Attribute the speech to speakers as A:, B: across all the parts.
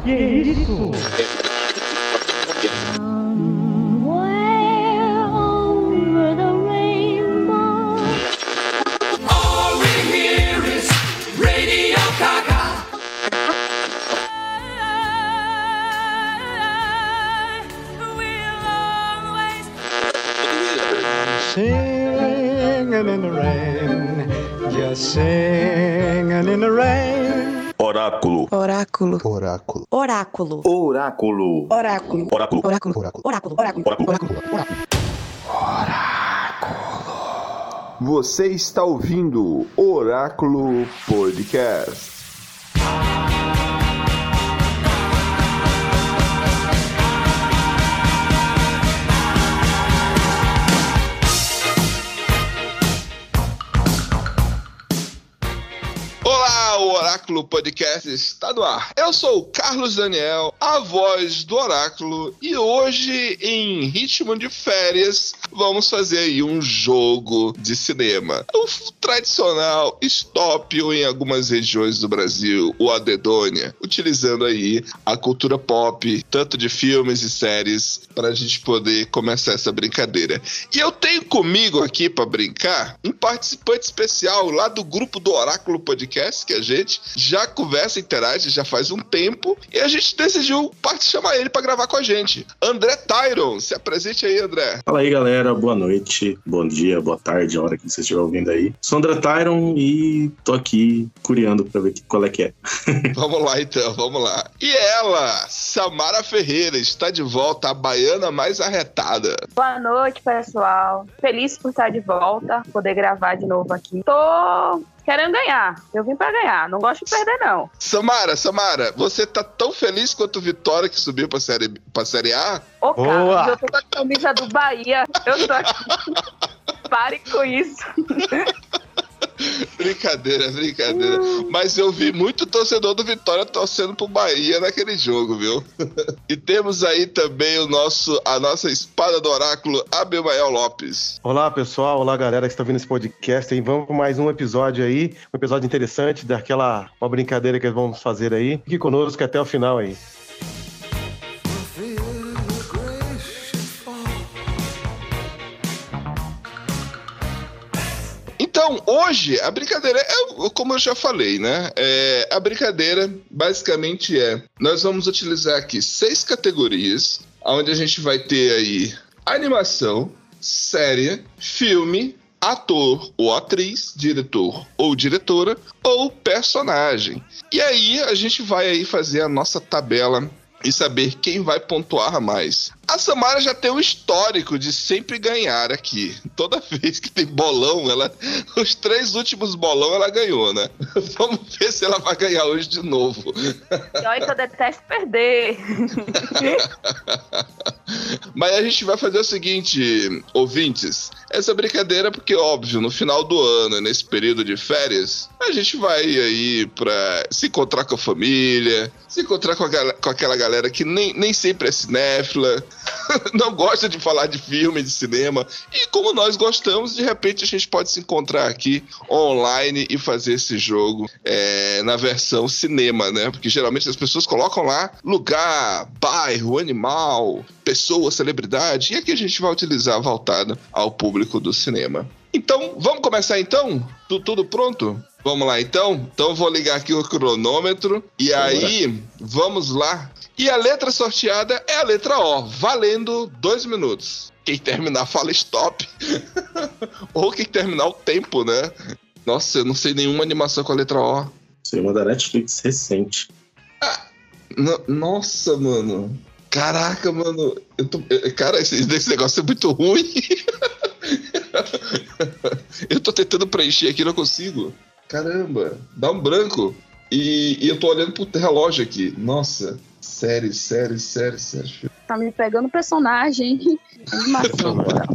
A: Que isso?
B: Singing in the rain, just singing in the rain.
C: Oráculo.
D: Oráculo.
E: Oráculo.
D: Oráculo.
C: Oráculo.
D: Oráculo.
C: Oráculo.
D: Oráculo.
E: Oráculo.
D: Oráculo. Oráculo.
E: Oráculo.
C: Você está ouvindo Oráculo Podcast. Olá, o Oráculo Podcast está no ar. Eu sou o Carlos Daniel, a voz do Oráculo, e hoje, em ritmo de férias, vamos fazer aí um jogo de cinema. O tradicional stop, ou em algumas regiões do Brasil, o Adedônia, utilizando aí a cultura pop, tanto de filmes e séries, para a gente poder começar essa brincadeira. E eu tenho comigo aqui para brincar um participante especial lá do grupo do Oráculo Podcast, que a gente já conversa, interage já faz um tempo, e a gente decidiu chamar ele para gravar com a gente. André Tyron, se apresente aí, André.
F: Fala aí, galera, boa noite, bom dia, boa tarde, a hora que você estiver ouvindo aí. Sou André Tyron e tô aqui curiando pra ver qual é que é.
C: Vamos lá então, vamos lá. E ela, Samara Ferreira, está de volta, a baiana mais arretada.
G: Boa noite, pessoal. Feliz por estar de volta, poder gravar de novo aqui. Tô querendo ganhar. Eu vim pra ganhar. Não gosto de perder, não.
C: Samara, você tá tão feliz quanto o Vitória que subiu pra série A?
G: Ô, Carlos, eu tô com a camisa do Bahia. Eu tô aqui. Pare com isso.
C: Brincadeira. Mas eu vi muito torcedor do Vitória torcendo pro Bahia naquele jogo, viu? E temos aí também a nossa espada do oráculo, Abimael Lopes.
A: Olá, pessoal. Olá, galera que está ouvindo esse podcast. E vamos para mais um episódio aí. Um episódio interessante uma brincadeira que vamos fazer aí. Fique conosco até o final aí.
C: Então, hoje, a brincadeira como eu já falei, né? A brincadeira, basicamente, nós vamos utilizar aqui 6 categorias, onde a gente vai ter aí animação, série, filme, ator ou atriz, diretor ou diretora, ou personagem. E aí, a gente vai aí fazer a nossa tabela e saber quem vai pontuar mais. A Samara já tem um histórico de sempre ganhar aqui. Toda vez que tem bolão, os 3 últimos bolão ela ganhou, né? Vamos ver se ela vai ganhar hoje de novo.
G: E olha que eu detesto perder.
C: Mas a gente vai fazer o seguinte, ouvintes. Essa brincadeira, porque óbvio, no final do ano, nesse período de férias, a gente vai aí pra se encontrar com a família, se encontrar com aquela galera que nem sempre é cinéfila, não gosta de falar de filme, de cinema, e como nós gostamos, de repente a gente pode se encontrar aqui online e fazer esse jogo na versão cinema, né? Porque geralmente as pessoas colocam lá lugar, bairro, animal, pessoa, celebridade, e aqui a gente vai utilizar voltada ao público do cinema. Então, vamos começar então? Tudo pronto? Vamos lá então? Então eu vou ligar aqui o cronômetro e aí, vamos lá. E a letra sorteada é a letra O, valendo 2 minutos. Quem terminar fala stop. Ou quem terminar o tempo, né? Nossa, eu não sei nenhuma animação com a letra O.
F: Sei uma da Netflix recente.
C: Nossa, mano. Caraca, mano. Cara, esse negócio é muito ruim. Eu tô tentando preencher aqui, não consigo. Caramba, dá um branco. E eu tô olhando pro relógio aqui. Nossa, série.
G: Tá me pegando personagem. Animação.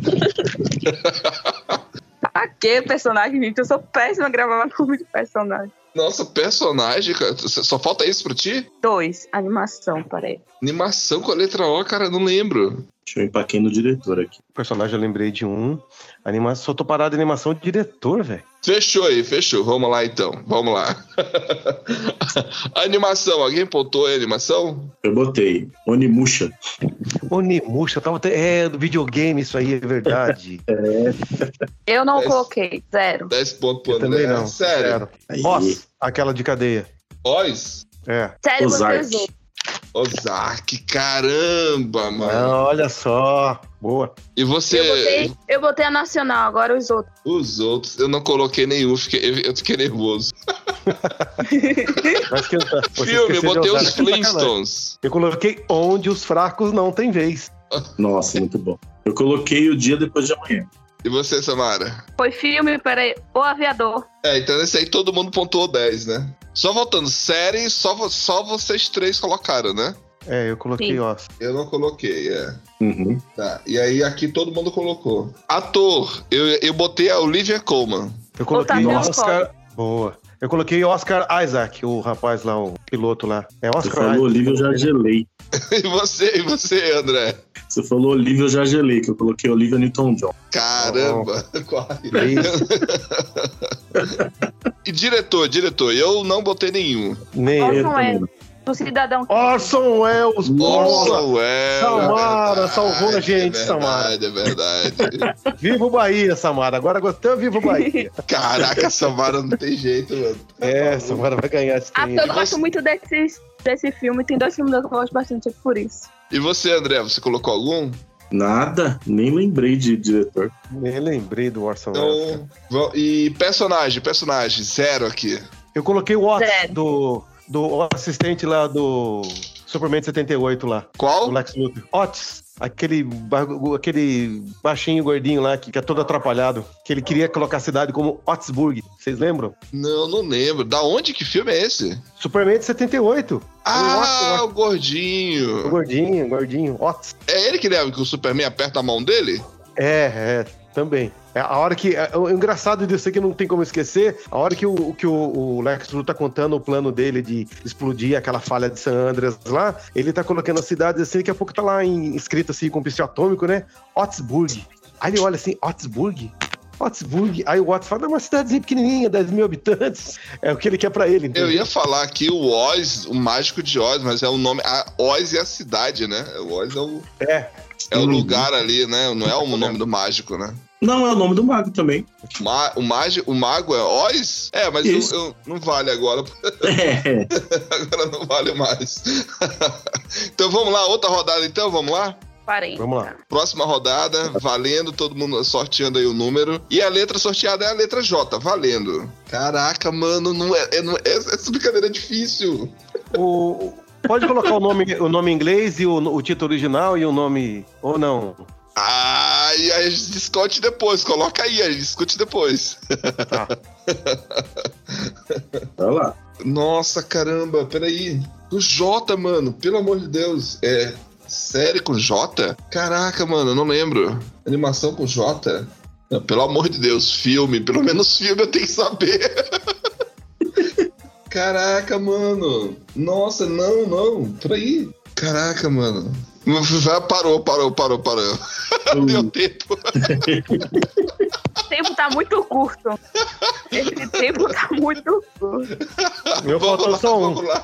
G: Pra que personagem, gente? Eu sou péssima a gravar nome de personagem.
C: Nossa, personagem, cara. Só falta isso pra ti?
G: 2, animação, parece.
C: Animação com a letra O, cara, não lembro.
F: Deixa eu empaquei no diretor aqui.
A: Personagem eu lembrei de um. Só tô parado em animação de diretor, velho.
C: Fechou aí, fechou. Vamos lá então. Vamos lá. Animação, alguém pontuou a animação?
F: Eu botei Onimusha.
A: Onimusha, tava do videogame, isso aí é verdade.
G: Eu não coloquei, 0.
C: 10 pontos pro
A: Eu
C: André.
A: também não.
C: Sério.
A: Oz, aquela de cadeia.
C: Oz?
A: É.
G: Sério,
F: Ozark.
G: você usou.
C: Ozark, caramba, mano.
A: Não, olha só. Boa.
C: E você?
G: Eu botei a nacional, agora os outros.
C: Os outros, eu não coloquei nenhum, eu fiquei nervoso.
A: Vai esquentar. Você
C: Filme, eu
A: esqueceu de
C: botei
A: Ozark,
C: os
A: que sacanagem.
C: Flintstones.
A: Eu coloquei Onde os Fracos Não Têm Vez.
F: Nossa, muito bom. Eu coloquei O Dia Depois de Amanhã.
C: E você, Samara?
G: Foi filme, peraí, O Aviador.
C: Então nesse aí todo mundo pontuou 10, né? Só voltando, série, só vocês 3 colocaram, né?
A: Eu coloquei
G: Sim.
A: Oz.
C: Eu não coloquei,
F: Uhum.
C: Tá, e aí aqui todo mundo colocou. Ator, eu botei a Olivia Colman.
A: Eu coloquei
G: Otávio
A: Oscar. Boa. Eu coloquei Oscar Isaac, o rapaz lá, o piloto lá. É
F: Você
A: Oscar
F: falou
A: Isaac.
F: Olivia, eu já gelei.
C: E você, André?
F: Você falou Olivia, eu já gelei, que eu coloquei Olivia Newton-John.
C: Caramba, quase.
A: Três.
C: E diretor, eu não botei nenhum.
A: Nem
G: Orson
A: ele.
G: Welles, do Cidadão.
A: Orson Welles,
C: Orson Welles.
A: Samara, salvou a gente, Samara.
C: É verdade.
A: Viva o Bahia, Samara. Agora gostei, viva o Bahia.
C: Caraca, Samara não tem jeito, mano.
A: Samara vai ganhar esse trem.
G: Eu gosto muito desse filme, tem 2 filmes que eu gosto bastante por isso.
C: E você, André, você colocou algum?
F: Nada, nem lembrei de diretor.
A: Nem lembrei do Orson Welles.
C: Então, e personagem, 0 aqui.
A: Eu coloquei o Watts,
G: Zero.
A: do assistente lá do Superman 78 lá.
C: Qual?
A: Do Lex Luthor. Otis, aquele baixinho gordinho lá que é todo atrapalhado, que ele queria colocar a cidade como Otisburg. Vocês lembram?
C: Não lembro. Da onde que filme é esse?
A: Superman 78.
C: O
A: O
C: gordinho.
A: gordinho, Otis.
C: É ele que leva que o Superman aperta a mão dele?
A: Também. A hora que. O engraçado disso aqui não tem como esquecer, a hora que o Lex Luthor tá contando o plano dele de explodir aquela falha de San Andreas lá, ele tá colocando as cidades assim, daqui a pouco tá lá escrito assim com pincel atômico, né? Otisburg. Aí ele olha assim, Otisburg? Aí o Otis fala, é uma cidadezinha pequenininha, 10 mil habitantes. É o que ele quer pra ele, entendeu?
C: Eu ia falar aqui o Oz, o mágico de Oz, mas é o nome. Oz é a cidade, né? O Oz é o lugar ali, né? Não é o nome do mágico, né?
F: Não, é o nome do mago também.
C: O mago é Oz? Mas eu não vale agora. Agora não vale mais. Então vamos lá, outra rodada então, vamos lá?
G: Parei.
A: Vamos lá.
C: Próxima rodada, valendo, todo mundo sorteando aí o número. E a letra sorteada é a letra J, valendo. Caraca, mano, essa brincadeira é difícil.
A: Pode colocar o nome em inglês e o título original e o nome... Ou não?
C: E aí a gente discute depois. Coloca aí, a gente discute depois.
A: Tá.
F: Vai lá.
C: Nossa, caramba, peraí. O J, mano, pelo amor de Deus. Série com J? Caraca, mano, eu não lembro. Animação com J? Não, pelo amor de Deus, filme. Pelo menos filme eu tenho que saber. Caraca, mano. Nossa, não. Peraí. Caraca, mano. Parou. Deu tempo.
G: O tempo tá muito curto. Esse tempo tá muito curto.
A: Meu faltou só um.
C: Vamos lá.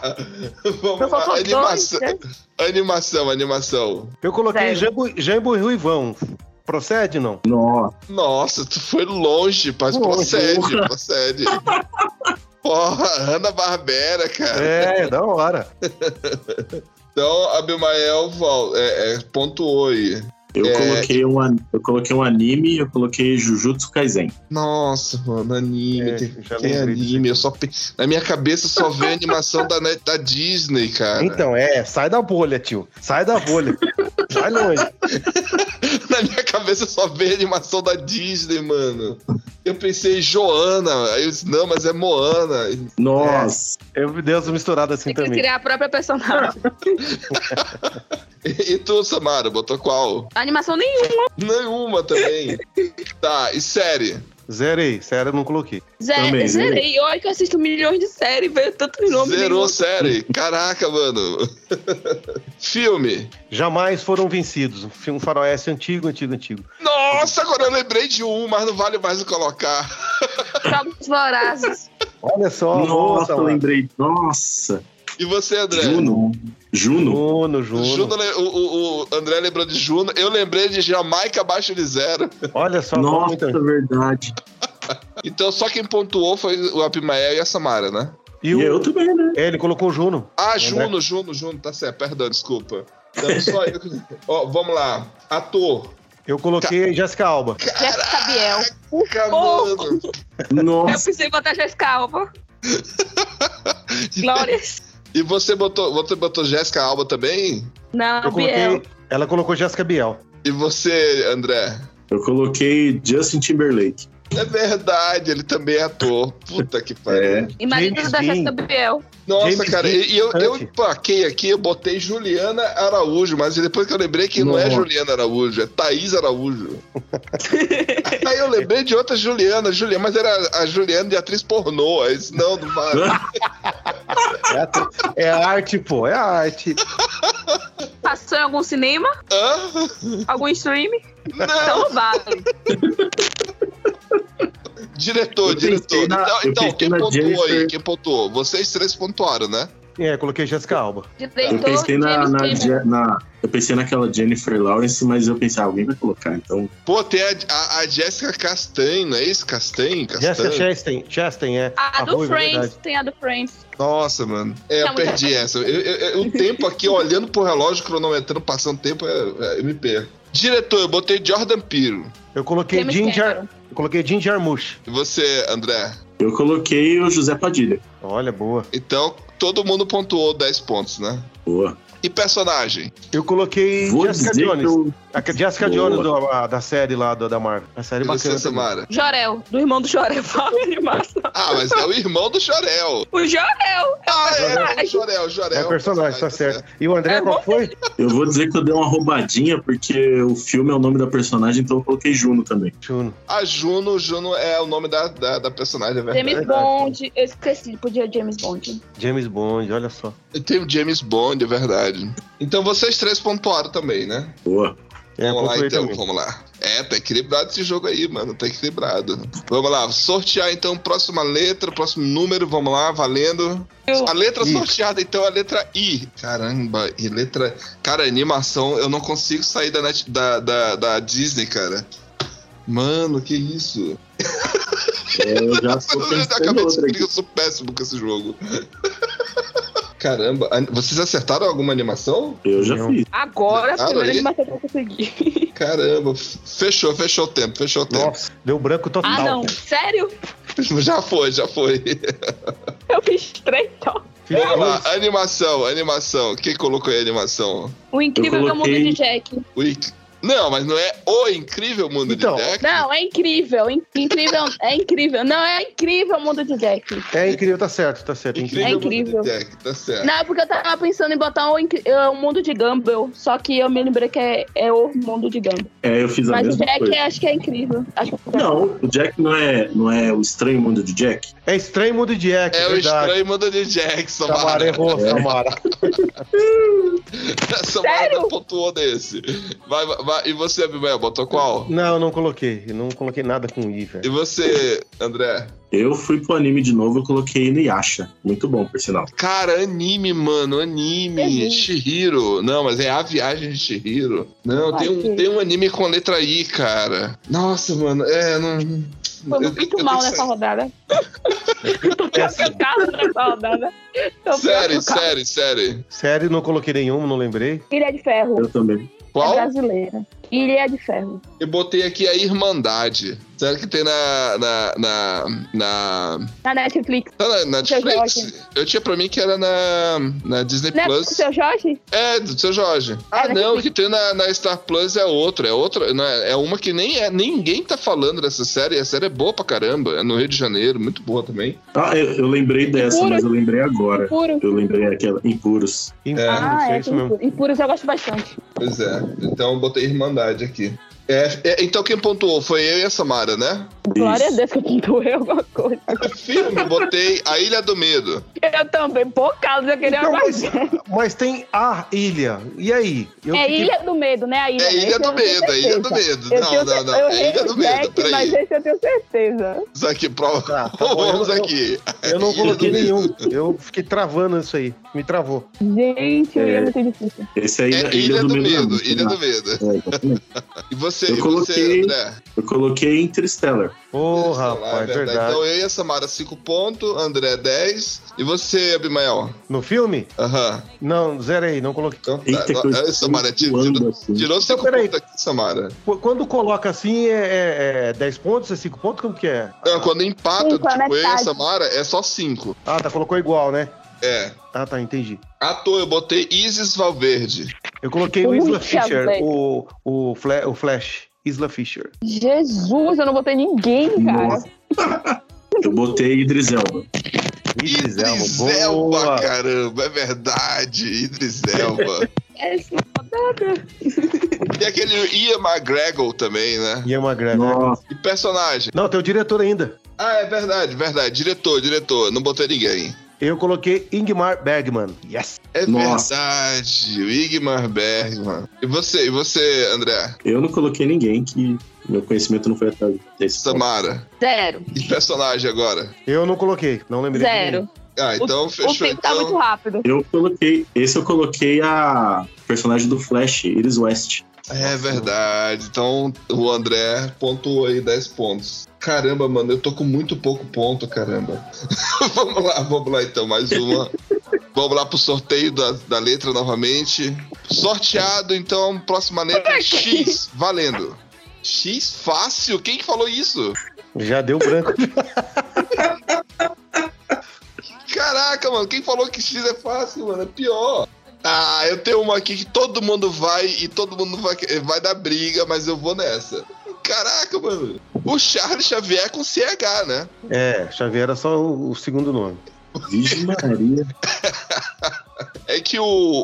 C: Animação.
A: Eu coloquei Jambo e Ruivão. Procede, não?
C: Nossa, tu foi longe, mas procede. Porra, Hanna-Barbera, cara.
A: Da hora.
C: Então, Abimael pontuou aí.
F: Eu coloquei um anime, eu coloquei Jujutsu Kaisen.
C: Nossa, mano, anime. Tem anime. Na minha cabeça só vê a animação da Disney, cara.
A: Então, sai da bolha, tio. Sai da bolha. Vai longe.
C: Na minha cabeça só vê a animação da Disney, mano. Eu pensei em Joana, aí eu disse, não, mas é Moana.
F: Nossa.
A: Eu dei umas misturadas assim
G: Tem que
A: também.
G: criar a própria personagem.
C: E tu, Samara, botou qual?
G: Animação nenhuma.
C: Nenhuma também. Tá, e série?
A: Zerei, sério, eu não coloquei.
F: Também,
G: Zerei. Olha que eu assisto milhões de séries, veio tantos nomes.
C: Zerou série. Caraca, mano. Filme.
A: Jamais Foram Vencidos. Um faroeste antigo.
C: Nossa, agora eu lembrei de um, mas não vale mais colocar.
G: Jogos Vorazes.
A: Olha só.
F: Nossa, eu lembrei. Nossa.
C: E você, André?
F: Juno.
C: Juno, o André lembrou de Juno. Eu lembrei de Jamaica abaixo de 0.
A: Olha só.
F: Nossa, verdade.
C: Então só quem pontuou foi o Abimael e a Samara, né?
F: E eu também, né?
A: Ele colocou o Juno.
C: Ah, Juno, tá certo. Perdão, desculpa. Então, só eu. Ó, vamos lá. Ator.
A: Eu coloquei Jessica Alba.
G: Jessica Biel.
C: Mano.
F: Nossa.
G: Eu pensei em botar Jessica Alba. Glórias.
C: E você botou Jessica Alba também?
G: Não,
A: Eu
G: Biel.
A: coloquei. Ela colocou Jessica Biel.
C: E você, André?
F: Eu coloquei Justin Timberlake.
C: É verdade, ele também é ator. Puta que pariu.
G: E marido
A: James
G: da
A: Dean.
G: Jessica Biel.
C: Nossa,
A: James
C: cara,
A: Dean
C: e eu
A: Hunt.
C: plaquei aqui, eu botei Juliana Araújo, mas depois que eu lembrei que não é
F: Nossa.
C: Juliana Araújo, é Thaís Araújo. Aí eu lembrei de outra Juliana, mas era a Juliana de atriz pornô. Aí eu disse, não vale.
A: É a arte, pô. É a arte.
G: Passou em algum cinema?
C: Hã?
G: Algum stream?
C: Não,
G: Então vale.
C: diretor.
F: Eu pensei
C: Então, quem
F: na
C: pontuou aí?
F: Jennifer.
C: Quem pontuou? Vocês 3 pontuaram, né?
A: É, coloquei Jessica Alba.
F: Eu
G: Diretor,
F: pensei
G: James Cameron.
F: eu pensei naquela Jennifer Lawrence, mas eu pensei, alguém vai colocar, então.
C: Pô, tem a Jessica Chastain, não é isso? Chastain?
A: Jessica Chastain, é.
G: A do
A: ruiva,
G: Friends,
A: verdade.
G: tem a do Friends.
C: Nossa, mano. Eu
G: Não,
C: perdi essa. O tempo aqui, olhando pro relógio, cronometrando, passando tempo, eu me perco. Diretor, eu botei Jordan Peele.
A: Eu coloquei
G: James
A: Ginger.
G: Cameron.
A: Eu coloquei Jim Jarmusch.
C: E você, André?
F: Eu coloquei o José Padilha.
A: Olha, boa.
C: Então, todo mundo pontuou 10 pontos, né?
F: Boa.
C: E personagem?
A: Eu coloquei
F: Vou
A: Jessica
F: dizer
A: Jones.
F: que eu...
A: A Jessica
F: Boa.
A: Jones da série lá da Marvel. A série
C: E você,
A: bacana também.
C: Samara?
G: Jorel, do irmão do Jorel. Fala animação.
C: Ah, mas é o irmão do Jorel.
G: O Jorel.
C: É o Jorel.
A: É o personagem, tá certo. E o André,
G: É
A: qual
G: bom.
A: foi?
F: Eu vou dizer que eu dei uma roubadinha, porque o filme é o nome da personagem, então eu coloquei Juno também.
A: Juno.
C: A Juno é o nome da personagem, é verdade.
G: James Bond. Eu esqueci, podia James Bond.
A: James Bond, olha só.
C: Tem o James Bond, é verdade. Então vocês 3 pontuaram também, né?
F: Boa.
A: É,
C: Vamos lá,
A: pontuei
C: então,
A: também.
C: vamos lá. Tá equilibrado esse jogo aí, mano, tá equilibrado. Vamos lá, sortear então próxima letra, próximo número, vamos lá, valendo. A letra sorteada, então, é a letra I. Caramba, e letra... Cara, animação, eu não consigo sair da Disney, cara. Mano, que isso?
F: Eu já tô
C: Eu
F: pensando
C: acabei de
F: outra
C: descobrir
F: aqui.
C: que eu sou péssimo com esse jogo. Caramba, vocês acertaram alguma animação?
F: Eu já
A: Não.
F: fiz.
G: Agora, a
C: Ah,
G: primeira
C: aí?
G: animação que eu consegui.
C: Caramba, fechou o tempo.
A: Nossa, deu branco total.
G: Ah, não. Sério?
C: Já foi.
G: Eu fiz 3 só.
C: Vamos lá, animação. Quem colocou aí a animação?
G: O Incrível
F: Eu
G: Mundo
F: coloquei-
G: de Jack.
C: Não, mas não é o Incrível Mundo
A: Então,
C: de Jack?
G: Não, é incrível. Incrível. É incrível. Não, é incrível o mundo de Jack.
A: É incrível, tá certo.
C: Incrível,
G: É incrível.
C: Mundo de Jack, tá certo.
G: Não, porque eu tava pensando em botar o mundo de Gumball. Só que eu me lembrei que é o mundo de Gumball.
F: É, eu fiz a
G: Mas o
F: mesma
G: Jack
F: coisa.
G: acho que é incrível. Acho que
F: Não, o Jack não é o estranho mundo de Jack?
A: É Estranho Mundo de Jack,
C: É o
A: verdade.
C: Estranho Mundo de Jack,
A: Samara
C: Samara.
A: errou, Samara.
C: Samara
G: Sério?
C: não pontuou desse. Vai. E você, Abimael, botou qual?
A: Não, não coloquei. Eu não coloquei nada com I, velho.
C: E você, André?
F: Eu fui pro anime de novo, eu coloquei Inuyasha. Muito bom, por sinal.
C: Cara, anime, mano, anime.
G: Uhum.
C: Chihiro. Não, mas é A Viagem de Chihiro. Não, tem um anime com letra I, cara. Nossa, mano, não...
G: foi muito mal nessa rodada. Tô trocando nessa rodada.
C: Sério.
A: Sério, não coloquei nenhum, não lembrei.
G: Ilha de Ferro.
F: Eu também.
C: Qual?
G: É brasileira. Ilha de Ferro.
C: Eu botei aqui a Irmandade. Será que tem na
G: Na Netflix.
C: Tá na Netflix?
G: Jorge.
C: Eu tinha pra mim que era na Disney
G: Não é com o
C: Plus.
G: seu Jorge?
C: É, do seu Jorge. Ah,
G: É
C: não,
G: Netflix.
C: que tem na Star Plus é outra. Não é uma que ninguém tá falando dessa série. A série é boa pra caramba. É no Rio de Janeiro, muito boa também.
F: Ah, eu lembrei dessa,
G: Impuros.
F: mas eu lembrei agora.
G: Impuro.
F: Eu lembrei aquela, Impuros.
A: É isso mesmo.
G: Impuros eu gosto bastante.
C: Pois é. Então eu botei Irmandade aqui. Então quem pontuou foi eu e a Samara, né?
G: Glória a Deus que eu pontuei alguma coisa.
C: Filme, botei A Ilha do Medo.
G: Eu também, por causa eu queria
A: Então,
G: mais.
A: mas tem a ilha. E aí?
G: É Ilha do Medo, né? A Ilha,
C: É Ilha do Medo, é Ilha do Medo. Não. É Ilha do Medo,
G: Mas
C: peraí.
G: esse eu tenho certeza.
C: Isso aqui, prova.
A: Tá bom,
C: Vamos aqui.
A: Eu não
C: Ilha
A: coloquei
C: do Medo.
A: nenhum. Eu fiquei travando isso aí. Me travou.
G: Gente, eu ia muito difícil.
F: Esse aí
C: É Ilha do Medo,
F: não,
C: Ilha
F: não.
C: do Medo.
F: É, exatamente.
C: E você,
F: Eu coloquei-
C: André?
F: Eu coloquei Interstellar.
A: Ô,
C: Sei lá,
A: rapaz, verdade.
C: Então eu e a Samara 5 pontos, André 10. E você, Abimael?
A: No filme?
C: Aham.
A: Não, zerei, não coloquei.
C: Então tá.
F: Eita, que eu
C: Olha, Samara,
F: estou voando assim.
C: tirou 5
A: Então, peraí.
C: pontos aqui, Samara.
A: Quando coloca assim, é 10 pontos? É 5 pontos? Como que é?
C: Não, quando empata,
G: Cinco, a
C: tipo, eu e a
G: metade.
C: Samara, é só 5.
A: Ah, tá, colocou igual, né?
C: É.
A: Ah, tá, entendi.
C: Ator, eu botei Isis Valverde.
A: Eu coloquei o Isla
G: Puxa,
A: Fisher,
G: velho.
A: o Flash. Isla Fisher.
G: Jesus, eu não botei ninguém, cara.
F: Nossa. Eu botei Idris Elba.
C: Idris
A: boa.
C: Elba, caramba, é verdade. Idris Elba.
G: Essa rodada.
C: E aquele Ian McGregor também, né?
A: Ian McGregor.
F: Nossa,
C: E personagem?
A: Não, tem o diretor ainda.
C: Ah, é verdade. Diretor. Não botei ninguém.
A: Eu coloquei Ingmar Bergman. Yes!
C: É
F: Nossa.
C: verdade. O Ingmar Bergman. E você, André?
F: eu não coloquei ninguém que meu conhecimento não foi atrás desse.
C: Samara.
G: 0.
C: E personagem agora?
A: Eu não coloquei, não lembrei. de
G: 0.
A: ninguém.
C: Ah, então
G: O
C: fechou.
G: tempo tá muito rápido.
F: Eu coloquei a personagem do Flash, Iris West.
C: É verdade. Então o André pontuou aí 10 pontos. Caramba, mano, eu tô com muito pouco ponto, caramba. vamos lá então, mais uma. Vamos lá pro sorteio da letra novamente. Sorteado, então, próxima letra X, valendo. X fácil? Quem que falou isso?
A: Já deu branco.
C: Caraca, mano, quem falou que X é fácil, mano? É pior. Ah, eu tenho uma aqui que todo mundo vai e todo mundo vai dar briga, mas eu vou nessa. Caraca, mano. O Charles Xavier com CH, né?
A: É, Xavier era só o segundo nome.
F: Vixe Maria.
C: É que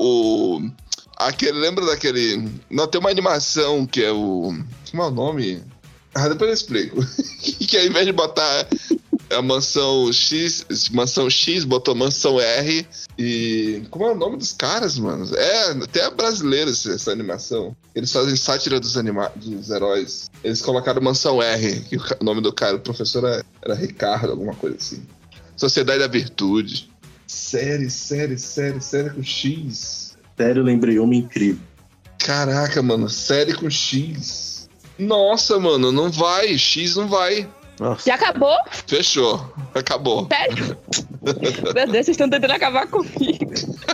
C: lembra daquele... Não, tem uma animação que é o... Como é o nome? Ah, depois eu explico. Que ao invés de botar a mansão X, botou mansão R e... Como é o nome dos caras, mano? É, até é brasileiro essa animação. Eles fazem sátira dos heróis. Eles colocaram mansão R, que o nome do cara, o professor era Ricardo, alguma coisa assim. Sociedade da Virtude. Série com X.
F: Sério, lembrei uma incrível.
C: Caraca, mano, série com X. Nossa, mano, não vai. X não vai.
A: Nossa.
G: Já acabou?
C: Fechou. Acabou.
G: Sério? Meu Deus, vocês estão tentando acabar comigo.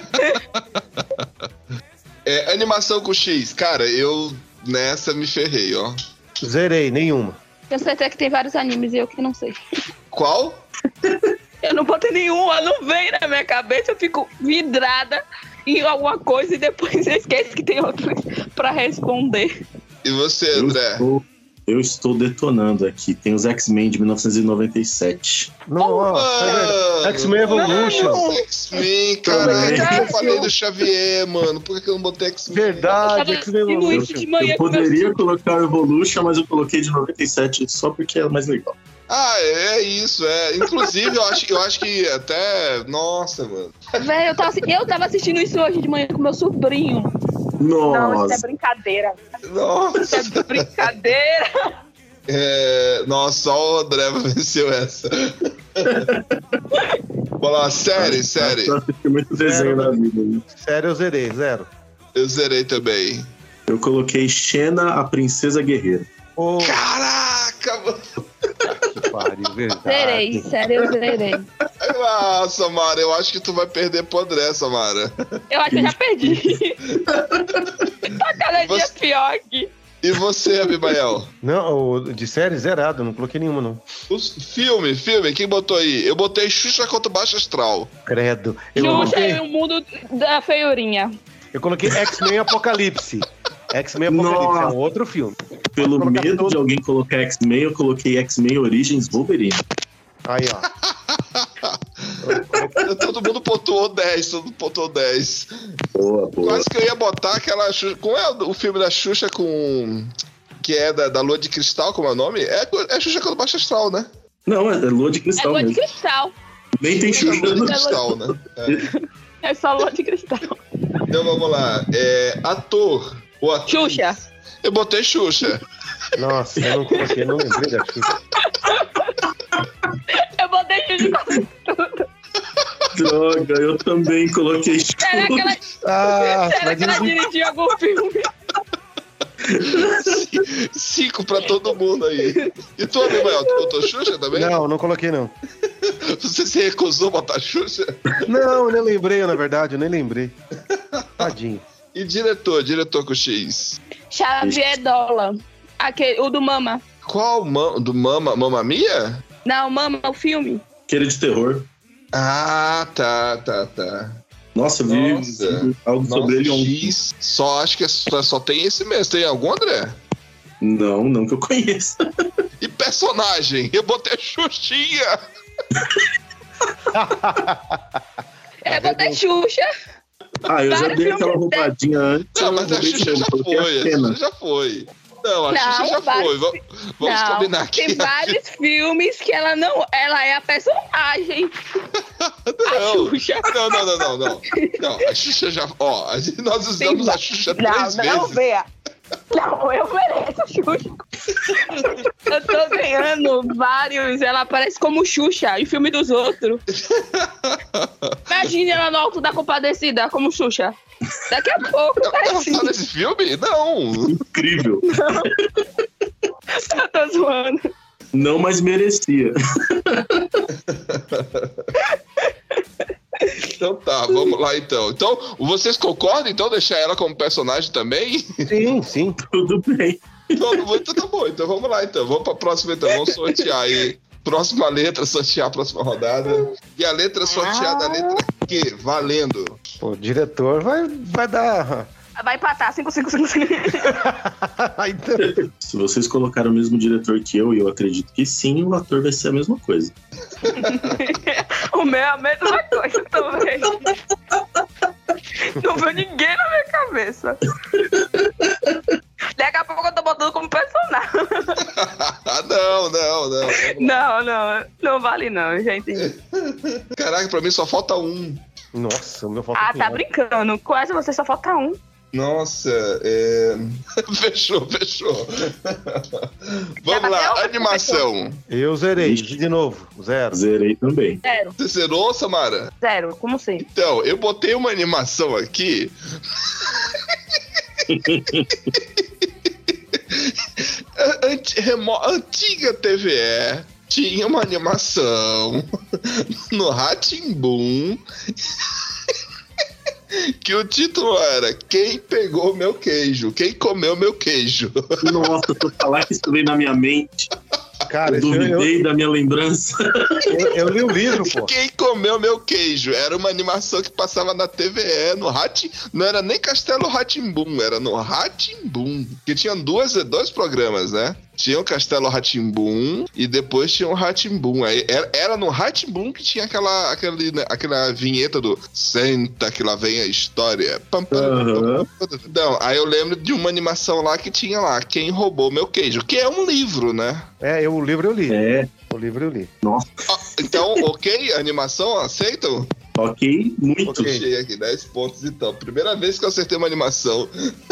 C: Animação com X. Cara, eu nessa me ferrei, ó.
A: Zerei, nenhuma.
G: Tenho certeza que tem vários animes e eu que não sei.
C: Qual?
G: Eu não botei nenhuma, não vem na minha cabeça, eu fico vidrada em alguma coisa e depois eu esqueço que tem outros pra responder.
C: E você, André?
F: Eu estou detonando aqui. Tem os X-Men de 1997.
A: Nossa, é verdade. X-Men Evolution.
C: X-Men, caraca, eu falei do Xavier, mano. Por que eu não botei X-Men?
A: Verdade,
G: Eu
A: X-Men
G: tava
A: Evolution.
G: isso de manhã
F: Eu
G: com meus
F: poderia colocar o Evolution, mas eu coloquei de 97 só porque é mais legal.
C: Ah, é isso, é. Inclusive, eu acho que até... Nossa, mano.
G: Véi, eu tava assistindo isso hoje de manhã com meu sobrinho. Não, isso é
F: Nossa,
G: brincadeira.
C: Nossa.
G: Isso é brincadeira.
C: Nossa, só o André venceu essa. Vamos lá, série.
F: eu assisti muito desenho na vida. Né?
A: Sério, eu zerei, 0.
C: Eu zerei também.
F: Eu coloquei Xena, a Princesa Guerreira.
A: Oh,
C: Caraca, mano.
A: que pariu, verdade.
G: Zerei, sério, eu zerei.
C: Ah, Samara, eu acho que tu vai perder pro André, Samara.
G: Eu acho que eu já perdi. Tá cada dia pior aqui.
C: E você, Abimael?
A: Não, o de série, zerado, não coloquei nenhuma, não.
C: Filme, quem botou aí? Eu botei Xuxa contra o Baixo Astral.
A: Credo. Eu
G: Xuxa
A: coloquei,
G: e o mundo da feiurinha.
A: eu coloquei X-Men Apocalipse. X-Men Apocalipse é um outro filme.
F: Pelo
A: Colocar
F: medo
A: todo-
F: de alguém colocar X-Men, eu coloquei X-Men Origins Wolverine.
A: Aí, ó.
C: Todo mundo pontuou 10.
F: Boa.
C: Quase que eu ia botar aquela Xuxa. Qual é o filme da Xuxa com que é da Lua de Cristal, como é o nome? É a Xuxa do Baixo Astral, né?
F: Não, é Lua de
G: É
F: Cristal
G: lua de
F: mesmo.
G: cristal.
F: Nem tem Xuxa.
C: Lua de
F: no-
C: Cristal, né? É.
G: É só lua de cristal.
C: Então vamos lá. Ator ou atriz?
G: Xuxa.
C: Eu botei Xuxa.
A: Nossa, eu não coloquei, não lembrei da Xuxa.
G: Eu botei Xuxa quase tudo.
F: Droga, eu também coloquei
G: Era aquela,
A: Ah,
G: era
A: mas
G: que ela dirigiu algum filme.
C: 5 pra todo mundo aí. E tu, Abimael, tu botou Xuxa também?
A: não coloquei, não.
C: Você se recusou a botar Xuxa?
A: Não, eu nem lembrei, na verdade, eu nem lembrei. Tadinho.
C: E diretor com X?
G: Xavier Dolan. O do Mama.
C: Qual? Do Mamma Mia?
G: Não, Mama, o filme.
F: Aquele de terror.
C: Ah, tá.
F: Nossa, eu vi
C: Nossa.
F: algo sobre ele ontem.
C: X. Acho que só tem esse mesmo. Tem algum, André?
F: Não que eu conheça.
C: E personagem? Eu botei a Xuxinha.
G: Eu botei Xuxa.
F: Ah, eu já
G: Vários
F: dei aquela
G: filmes
F: roubadinha antes.
C: Não,
F: eu
C: mas a
F: roubei
C: Xuxa
F: de
C: já
F: novo, coloquei
C: foi.
F: a
C: A
F: cena.
C: Xuxa já foi. Não, a Xuxa já
G: vários
C: foi. Vamos
G: Não,
C: combinar aqui.
G: tem vários filmes que ela não... Ela é a personagem.
C: Não.
G: A Xuxa.
C: Não, a Xuxa já... Ó, nós usamos a Xuxa 3 vezes.
G: Não, Bea. Não, eu mereço Xuxa. Eu tô ganhando vários. Ela aparece como Xuxa em filme dos outros. Imagine ela no Alto da Compadecida como Xuxa. Daqui a pouco tá
C: Ela
G: assim.
C: tá nesse filme? Não.
F: Incrível.
G: Eu tô zoando.
F: Não, mas merecia.
C: Então tá, vamos lá então. Então, vocês concordam então deixar ela como personagem também?
A: Sim.
F: Tudo bem.
C: Então tá bom. Então vamos lá então. Vamos pra próxima então. Vamos sortear aí. Próxima letra, sortear a próxima rodada. E a letra sorteada, a letra Q, valendo.
A: Pô, o diretor vai dar...
G: Vai empatar, 5.
A: Então,
F: Se vocês colocaram o mesmo diretor que eu, e eu acredito que sim, o ator vai ser a mesma coisa.
G: O meu é a mesma coisa também. Não veio ninguém na minha cabeça. Daqui a pouco eu tô botando como personagem. Não vale não, já entendi.
C: Caraca, pra mim só falta um.
A: nossa, o meu falta
G: Ah, tá brincando. Com essa você só falta um.
C: Nossa, Fechou. Vamos lá, animação.
A: Eu zerei, de novo, 0.
F: Zerei também.
G: 0.
C: Você zerou, Samara?
G: 0, como sempre.
C: Então, eu botei uma animação aqui. Antiga TVE tinha uma animação no Rá-Tim-Bum que o título era Quem Pegou Meu Queijo? Quem Comeu Meu Queijo?
F: Nossa, se eu falar que isso veio na minha mente,
A: Cara,
F: eu duvidei da minha lembrança.
A: eu li o livro, pô.
C: Quem Comeu Meu Queijo? Era uma animação que passava na TVE, no não era nem Castelo Rá-Tim-Bum, era no Rá-Tim-Bum. Que tinha dois programas, né? Tinha o Castelo Rá-Tim-Bum e depois tinha o Rá-Tim-Bum. Aí era no Rá-Tim-Bum que tinha aquela vinheta do Senta que lá vem a história. Não, aí eu lembro de uma animação lá que tinha lá Quem Roubou Meu Queijo, que é um livro, né?
A: O livro eu li. O livro eu li.
F: Nossa.
C: Então, ok, animação, aceitam?
F: Ok, muito.
A: Ok.
C: Achei aqui, 10 pontos então. Primeira vez que eu acertei uma animação.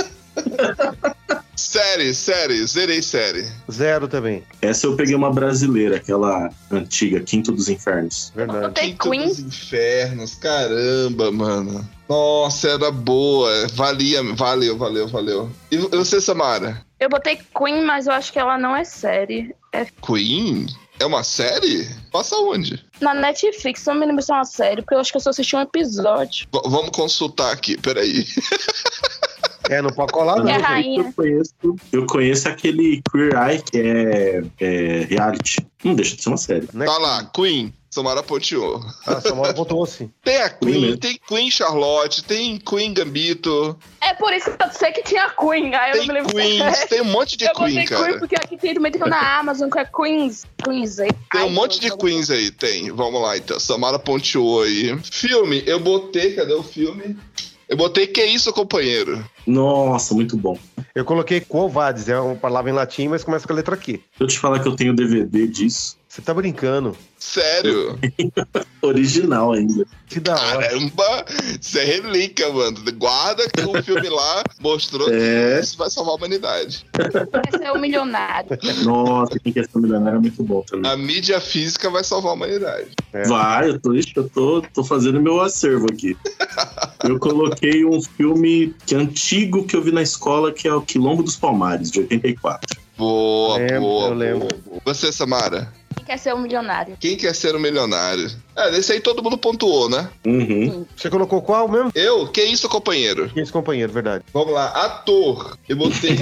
C: Série, zerei série.
A: 0 também,
F: Essa eu peguei uma brasileira, aquela antiga, Quinto dos Infernos.
A: verdade.
G: Botei
C: Quinto
G: Queen.
C: dos Infernos, caramba, mano. Nossa, era boa. Valeu. E você, Samara?
G: Eu botei Queen, mas eu acho que ela não é série. É
C: Queen? É uma série? Passa onde?
G: na Netflix. Não me lembro se é uma série, porque eu acho que eu só assisti um episódio.
C: Vamos consultar aqui, peraí.
A: Não pode colar, não.
G: É
A: gente.
G: rainha.
F: Eu conheço aquele Queer Eye que é reality. Não deixa de ser uma série.
A: Não é
C: Tá lá, Queen. Samara ponteou.
A: Samara pontuou sim.
C: Tem a
F: Queen
C: Queen,
F: mesmo.
C: tem Queen Charlotte, tem Queen Gambito,
G: É por isso que eu sei que tinha Queen. Aí eu
C: tem
G: não me lembro.
C: Queens, tem um monte de
G: Eu
C: Queen,
G: botei Queen
C: cara.
G: porque aqui também tem na Amazon, que é Queens.
C: Tem um monte de Queens aí, tem. Vamos lá, então. Samara ponteou aí. Filme, eu botei, cadê o filme? Eu botei Que Isso, Companheiro.
F: Nossa, muito bom.
A: Eu coloquei Quo Vadis, é uma palavra em latim, mas começa com a letra Q.
F: Deixa eu te falar que eu tenho DVD disso.
A: Você tá brincando.
C: Sério?
F: Original ainda.
A: Que da hora.
C: Caramba, isso é relíquia, mano. Guarda que o filme lá mostrou que isso vai salvar a humanidade.
G: Esse é o milionário.
F: Nossa, Quem Quer Ser Milionário é muito bom também.
C: A mídia física vai salvar a humanidade.
F: Vai, eu tô fazendo meu acervo aqui. Eu coloquei um filme antigo que eu vi na escola, que é o Quilombo dos Palmares, de 84.
C: Boa, boa.
A: Eu lembro.
C: Boa. Você, Samara?
G: Quem quer ser um milionário?
C: Quem quer ser um milionário? Desse aí todo mundo pontuou, né?
F: Uhum.
A: Você colocou qual mesmo?
C: Eu? Que Isso, Companheiro?
A: Esse companheiro, verdade.
C: Vamos lá, ator. Eu botei...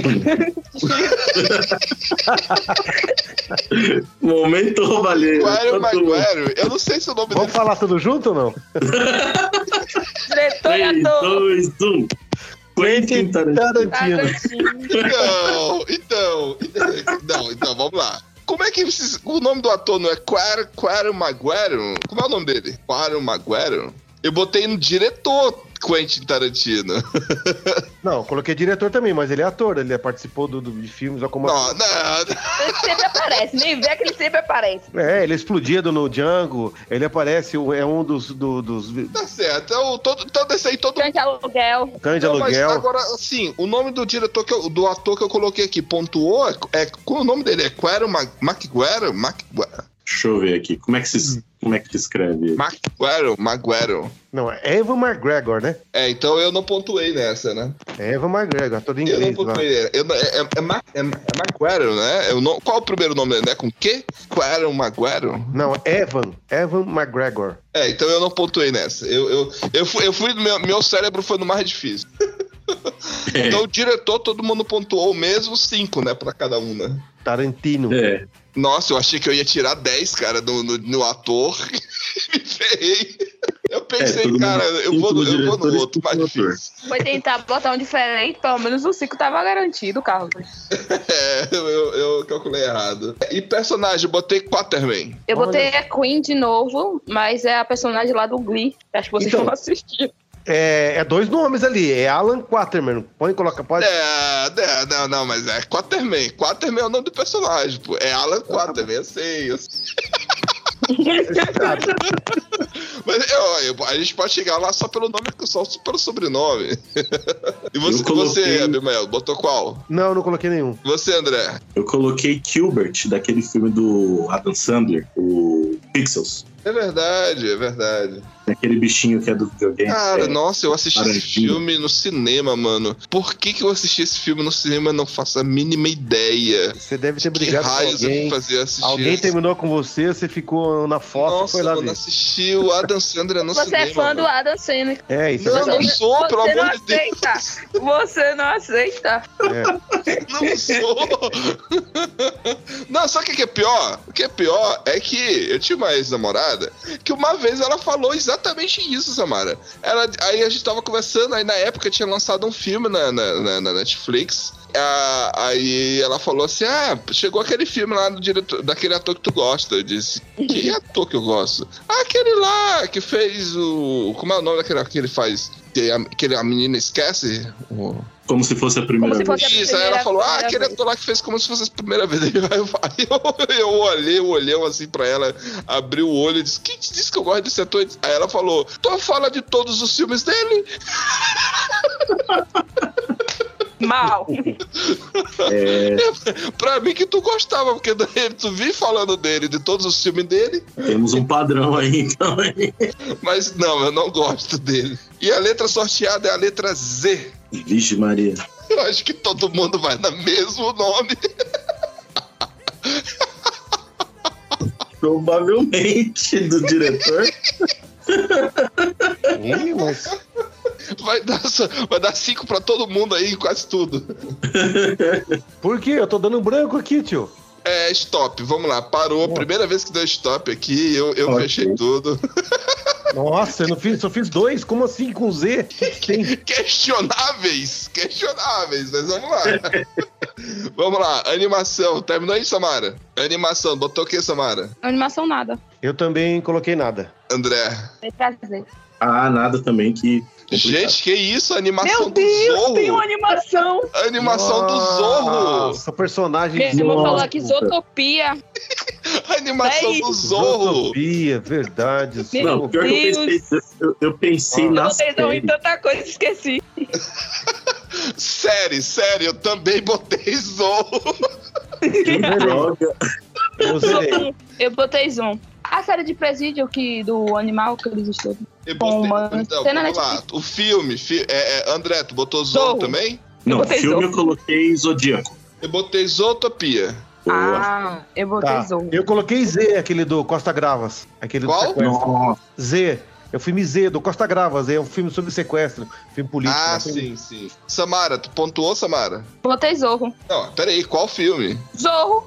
F: Momento roubalheiro.
C: Maguire. Eu não sei se o nome
A: Vamos falar tudo junto ou não?
G: Diretor e
F: 3,
G: ator.
F: 2, 1. Quentin Tarantino.
C: Então, vamos lá. Como é que o nome do ator não é Quaron Maguire? Como é o nome dele? Quaron Maguire? Eu botei no diretor Quentin Tarantino.
A: Não, coloquei diretor também, mas ele é ator, ele participou de filmes. Como
C: Não.
G: Ele sempre aparece, nem vê que ele sempre aparece.
A: ele é explodido no Django, ele aparece, é um dos...
C: Tá certo, então desse aí todo
G: Cães de aluguel.
A: Cães de
C: Não, mas
A: aluguel.
C: agora, assim, o nome do diretor, do ator que eu coloquei aqui, pontuou, qual o nome dele? É Quaron Maguire?
F: Deixa eu ver aqui. Como é que se escreve?
C: Maguire.
A: Não, é Evan McGregor, né?
C: Então eu não pontuei nessa, né?
A: É Evan McGregor, ator de
C: Eu
A: inglês.
C: não pontuei. É Maguire, né? Qual é o primeiro nome dele, né? Com quê? Quaron Maguire?
A: Não, Evan McGregor.
C: Então eu não pontuei nessa. Eu fui, meu cérebro foi no mais difícil. Então o diretor, todo mundo pontuou o mesmo 5, né? Pra cada um, né?
A: Tarantino.
C: Nossa, eu achei que eu ia tirar 10, cara, no ator. Me ferrei. Eu pensei, cara, eu vou no outro, mais difícil.
G: Foi tentar botar um diferente, pelo menos o 5 tava garantido, Carlos.
C: Eu calculei errado. E personagem, eu botei Quatermain.
G: Eu botei a Queen de novo, mas é a personagem lá do Glee. Acho que vocês vão assistir.
A: É 2 nomes ali, é Alan Quatermain. Pode.
C: Não, mas é Quatermain. Quatermain é o nome do personagem, pô. É Alan Quatermain, eu sei. Mas a gente pode chegar lá só pelo nome, só pelo sobrenome. E você, Abimael, botou qual?
A: Não coloquei nenhum.
C: Você, André?
F: Eu coloquei Gilbert, daquele filme do Adam Sandler, o Pixels.
C: É verdade.
F: Aquele bichinho que é do videogame.
C: Cara, nossa, eu assisti esse
F: Tarantino.
C: filme no cinema, mano. Por que eu assisti esse filme no cinema? Eu não faço a mínima ideia.
A: Você deve ter
C: Que
A: brigado com
C: raios eu
A: alguém.
C: fazia assistir.
A: Alguém terminou com você ficou na foto e
C: Nossa,
A: foi lá
C: mano,
A: ver.
C: assisti o Adam Sandler no
G: Você
C: cinema.
G: é fã do
C: mano.
G: Adam Sandler.
A: Isso é
C: Não,
A: verdade.
C: não sou, pelo
G: Você
C: amor
G: não
C: de Deus.
G: aceita. Você não aceita.
C: Não sou. Não, sabe o que é pior? O que é pior é que eu tinha uma ex-namorada que uma vez ela falou exatamente isso, Samara. Aí a gente tava conversando, aí na época tinha lançado um filme na Netflix. Aí ela falou assim: chegou aquele filme lá do diretor, daquele ator que tu gosta. Eu disse: que ator que eu gosto? Aquele lá que fez o... Como é o nome daquele que ele faz? Que a menina esquece?
F: Como se fosse a primeira vez.
C: Isso, aí ela falou: aquele ator lá que fez como se fosse a primeira vez. Aí eu olhei assim pra ela, abri o olho e disse: quem te disse que eu gosto desse ator? Aí ela falou: tu fala de todos os filmes dele?
G: Mal.
C: Pra mim que tu gostava, porque tu vi falando dele, de todos os filmes dele.
F: Temos um padrão aí, então.
C: Mas não, eu não gosto dele. E a letra sorteada é a letra Z.
F: Vixe Maria.
C: Eu acho que todo mundo vai no mesmo nome.
F: Provavelmente do diretor.
A: Mas...
C: Vai dar 5 pra todo mundo aí, quase tudo.
A: Por quê? Eu tô dando branco aqui, tio.
C: Stop, vamos lá, parou. Primeira vez que deu stop aqui, eu fechei tudo.
A: Nossa, só fiz 2, como assim com Z?
C: Questionáveis, mas vamos lá. Vamos lá, animação, terminou aí, Samara? Animação, botou o que, Samara?
G: Animação nada.
A: Eu também coloquei nada.
C: André?
G: Vai trazer.
F: Ah, nada também que...
C: Gente, que isso? A animação
G: Meu Deus,
C: do Zorro.
G: tem uma animação.
C: A animação do Zorro.
A: Nossa, personagem
G: Meu irmão
F: Nossa,
G: falou aqui, Zootopia.
C: A animação do Zorro.
A: Zootopia, verdade.
G: Meu
F: Não, pior que eu pensei
G: Eu
F: na
G: botei Zorro em
F: série.
G: tanta coisa, esqueci.
C: Sério, eu também botei Zorro.
F: Que droga.
A: Eu zerei.
G: Eu botei Zoom. A série de presídio do animal que eles estudam.
C: Eu
G: Com uma
C: Então,
G: cena
C: vamos lá. O filme. André, tu botou Zorro
G: Zorro.
C: também?
F: Não,
G: botei
F: filme
G: Zorro.
F: eu coloquei Zodíaco.
C: Eu botei Zootopia.
F: Boa.
G: Ah, eu botei
A: Tá.
G: Zorro.
A: Eu coloquei Z, aquele do Costa Gravas. Aquele do
C: Qual?
A: sequestro.
F: Nossa.
A: Z. É o filme Z, do Costa Gravas. É um filme sobre sequestro. Filme político.
C: Ah,
A: né?
C: sim. Samara, tu pontuou, Samara?
G: Botei Zorro.
C: Não, peraí, qual filme?
G: Zorro.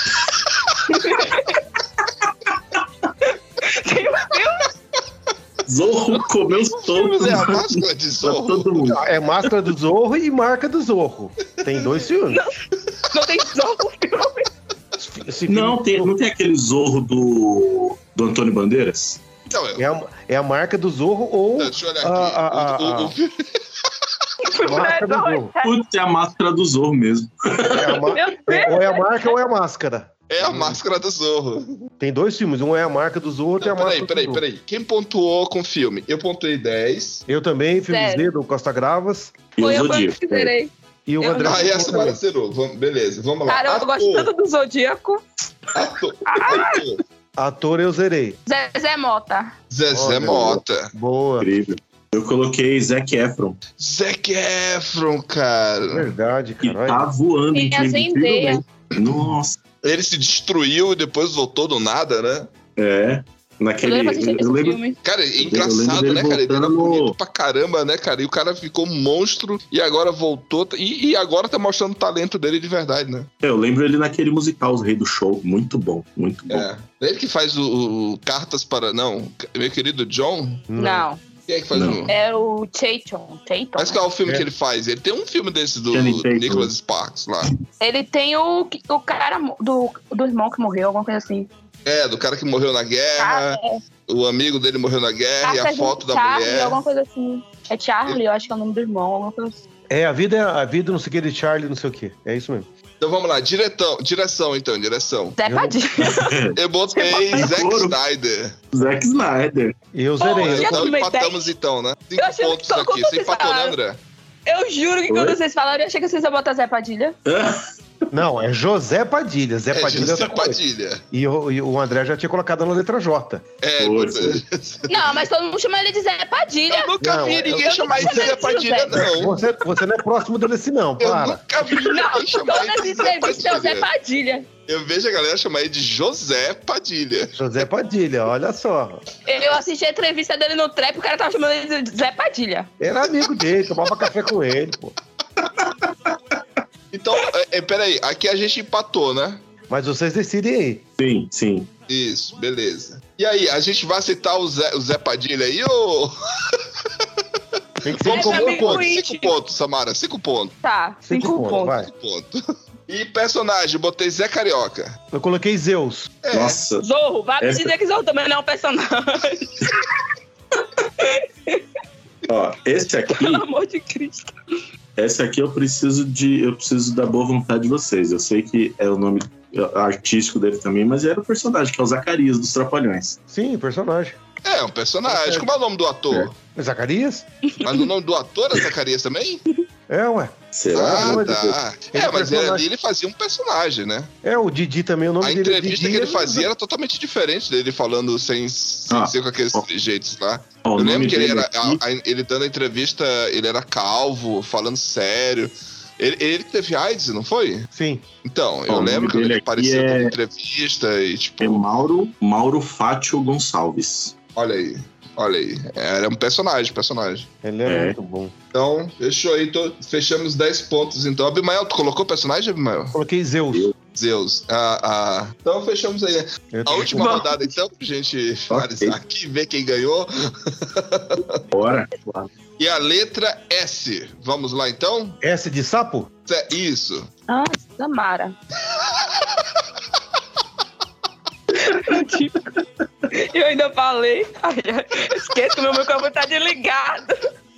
G: Tem um filme?
F: Zorro comeu todos.
C: É a máscara de
F: Pra
C: Zorro.
F: todo mundo.
A: É Máscara do Zorro e Marca do Zorro. Tem dois filmes.
G: Não tem Zorro filme.
A: Esse filme
F: Não tem aquele Zorro do Antônio Bandeiras?
C: Então,
A: é a Marca do Zorro ou
C: deixa eu olhar aqui.
A: a Marca do Zorro.
F: Putz, é a máscara do Zorro mesmo.
G: Meu Deus.
A: Ou é a marca ou é a máscara.
C: É a máscara do Zorro.
A: Tem dois filmes, um é a Marca do Zorro, outro é a Máscara do Zorro.
C: Peraí. Quem pontuou com o filme? Eu pontuei 10.
A: Eu também, filme
G: Zero.
A: Z do Costa Gravas.
F: E o
G: Foi eu que
F: Zodíaco.
G: zerei.
A: E o
G: Eu
A: André.
G: não.
C: Ah, e a Samara zerou. Beleza, vamos lá.
G: Cara, eu gosto tanto do Zodíaco.
C: Ator.
A: Ator eu zerei.
G: Zezé Mota.
C: Zezé
A: Olha,
C: Mota.
A: Boa.
F: Incrível. Eu coloquei Zac Efron.
C: Zac Efron, cara.
A: Verdade,
F: E
A: cara.
F: tá voando.
G: E a Zendaya.
F: Nossa.
C: Ele se destruiu e depois voltou do nada, né?
F: É.
G: Eu
F: Naquele.
G: lembro de assistir esse
F: Eu lembro,
G: filme.
C: Cara, é
F: lembro
C: engraçado,
F: dele
C: né, cara? Ele era
F: voltando-
C: bonito pra caramba, né, cara? E o cara ficou um monstro e agora voltou. E agora tá mostrando o talento dele de verdade, né?
F: eu lembro ele naquele musical, Os Reis do Show. Muito bom, muito bom.
C: É. Ele que faz o Cartas para. Não, meu querido John?
G: Não.
C: Quem é que faz
F: Não.
C: o.
G: É o Tatum.
C: Mas qual é o filme
A: É.
C: que ele faz? Ele tem um filme desse do
F: Channing Tatum.
C: Nicholas Sparks lá.
G: Ele tem o cara do irmão que morreu, alguma coisa assim.
C: É, do cara que morreu na guerra, o amigo dele morreu na guerra e a foto da
G: Charlie,
C: mulher.
G: alguma coisa assim. É Charlie, eu acho que é o nome do irmão, alguma coisa assim.
A: É, a vida não sei o que de Charlie, não sei o que. É isso mesmo.
C: Então vamos lá, direção.
G: Zé Padilha.
C: Eu botei Zack
F: Ouro.
C: Snyder.
F: Zack Snyder.
A: Eu
G: Pô,
A: zerei.
G: eu
C: Então
G: também
C: empatamos então, né?
G: Eu
C: 5
G: achei que
C: pontos
G: só
C: aqui.
G: como
C: Você
G: vocês
C: empatou, né,
G: falaram.
C: André?
G: Eu juro que
F: Oi?
G: quando vocês falaram, eu achei que vocês iam botar Zé Padilha.
A: Não, é José Padilha. Zé Padilha é
C: José
A: outra coisa.
C: Padilha.
A: E o André já tinha colocado na letra J.
C: É,
F: Foi,
C: botei.
G: Não, mas todo mundo chama ele de Zé Padilha.
C: Eu nunca
A: Não,
C: vi
A: eu
C: ninguém
G: não
C: chamar ele de
G: chamei
C: Zé
G: de
C: Padilha,
G: José.
C: não.
A: Você não é próximo dele assim, não.
C: Eu
A: Para.
C: nunca vi ninguém
G: Não,
C: chamar ele
G: todas
C: de
G: as
C: Zé
G: entrevistas é o Zé
C: Padilha.
G: Padilha.
C: Eu vejo a galera chamar ele de José Padilha.
A: José Padilha, olha só.
G: Eu assisti a entrevista dele no trap, o cara tava chamando ele de Zé Padilha.
A: Era amigo dele, tomava café com ele, pô.
C: Então, peraí, aqui a gente empatou, né?
A: Mas vocês decidem aí.
F: Sim, sim.
C: Isso, beleza. E aí, a gente vai citar o Zé Padilha aí ou...
A: Tem que ser
C: Vamos
G: Deixa
C: com
A: como
G: amigo
C: pontos,
G: íntimo.
C: 5 pontos, Samara, 5 pontos.
G: Tá, 5 pontos.
A: vai.
C: 5 pontos. E personagem, botei Zé Carioca.
A: Eu coloquei Zeus.
F: Nossa.
G: Zorro, vai me
F: Essa-
G: dizer que Zorro também não é um personagem.
F: Ó, esse aqui,
G: Pelo amor de Cristo.
F: esse aqui eu preciso da boa vontade de vocês. Eu sei que é o nome artístico dele também, mas era o personagem, que é o Zacarias dos Trapalhões.
A: Sim, personagem.
C: É, um personagem. Como é o nome do ator?
A: Zacarias?
C: Mas o nome do ator é Zacarias também?
A: É, ué.
F: Será?
C: Ah,
A: Deus.
C: tá.
A: Ele é
C: Mas
A: personagem.
C: ali ele fazia um personagem, né?
A: É, o Didi também, o nome
C: A
A: dele é
C: entrevista
A: Didi.
C: que ele fazia era totalmente diferente dele falando sem ser com aqueles jeitos lá.
F: Ó, o
C: Eu
F: nome
C: lembro que ele
F: dele
C: era.
F: aqui-
C: Ele dando a entrevista, ele era calvo, falando sério. Ele teve AIDS, não foi?
A: Sim.
C: Então, eu
F: Ó, o
C: lembro
F: nome
C: que ele
F: dele aqui
C: apareceu
F: é-
C: na entrevista e tipo,
F: É Mauro Fátio Gonçalves.
C: olha aí. Era um personagem.
A: Ele é muito bom.
C: Então, fechou aí, fechamos 10 pontos. Então, Abimael, tu colocou o personagem, Abimael?
A: Coloquei Zeus.
C: Zeus. Então, fechamos aí.
A: Eu
C: A
A: também
C: última
A: coloquei.
C: rodada, então, pra gente finalizar aqui, ver quem ganhou.
F: Bora.
C: E a letra S. Vamos lá, então?
A: S de sapo?
C: Isso.
G: Ah, Samara. Eu Eu ainda falei. Ai, esqueço que meu microfone tá desligado.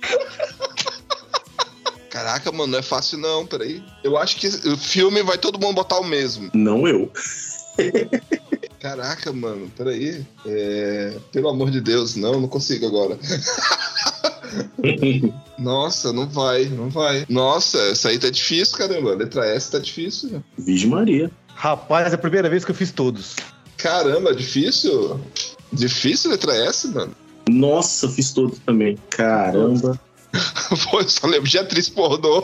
C: Caraca, mano, não é fácil não, peraí. Eu acho que o filme vai todo mundo botar o mesmo.
F: Não eu.
C: Caraca, mano, peraí. Pelo amor de Deus, não consigo agora. Nossa, não vai. Nossa, essa aí tá difícil, caramba. A letra S tá difícil.
F: Virgem Maria.
A: Rapaz, é a primeira vez que eu fiz todos.
C: Caramba, difícil? Difícil a letra S, mano?
F: Nossa, fiz todos também. Caramba.
C: Pô, eu só lembro de atriz pornô.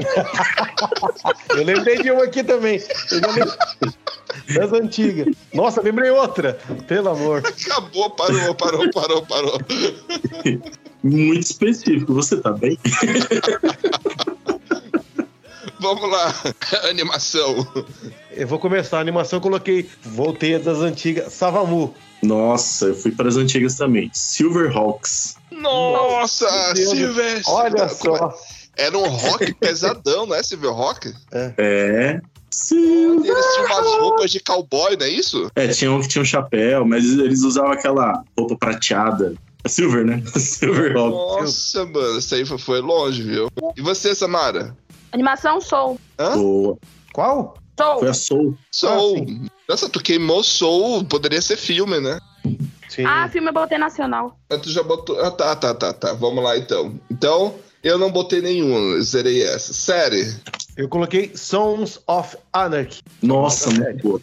A: Eu lembrei de uma aqui também. Das antigas. Nossa, lembrei outra. Pelo amor.
C: Acabou, parou.
F: Muito específico. Você tá bem?
C: Vamos lá. Animação.
A: Eu vou começar a animação. Voltei das antigas. Savamu.
F: Nossa, eu fui para as antigas também. Silverhawks.
C: Nossa, Silver.
A: Olha só.
C: Era um rock pesadão, não é, Silverhawk?
F: É.
C: Eles tinham umas roupas de cowboy, não é isso?
F: Tinha um que tinha um chapéu, mas eles usavam aquela roupa prateada. Silver, né? Silverhawk.
C: Nossa, mano, isso aí foi longe, viu? E você, Samara?
G: Animação Soul.
C: Hã?
F: Boa.
A: Qual?
G: Soul.
F: Foi a Soul.
C: Soul. Nossa, tu queimou Soul, poderia ser filme, né?
A: Sim.
G: Ah, filme eu botei nacional.
C: Mas tu já botou... Ah, tá. Vamos lá, então. Então, eu não botei nenhum, zerei essa. Série?
A: Eu coloquei Sons of Anarchy.
F: Nossa, muito boa.